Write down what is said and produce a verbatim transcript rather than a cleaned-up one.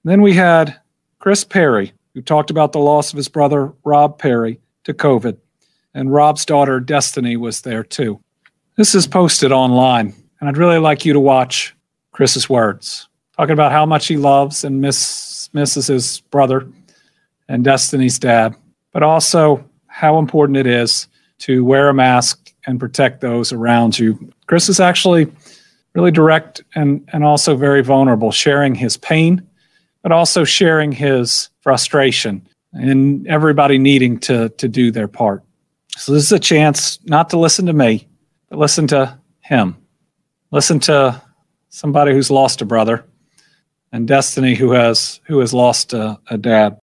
Then we had Chris Perry, who talked about the loss of his brother, Rob Perry, to COVID. And Rob's daughter, Destiny, was there too. This is posted online, and I'd really like you to watch Chris's words, talking about how much he loves and miss, misses his brother and Destiny's dad, but also how important it is to wear a mask and protect those around you. Chris is actually really direct and, and also very vulnerable, sharing his pain, but also sharing his frustration and everybody needing to, to do their part. So this is a chance not to listen to me, but listen to him. Listen to somebody who's lost a brother, and Destiny who has who has lost a, a dad.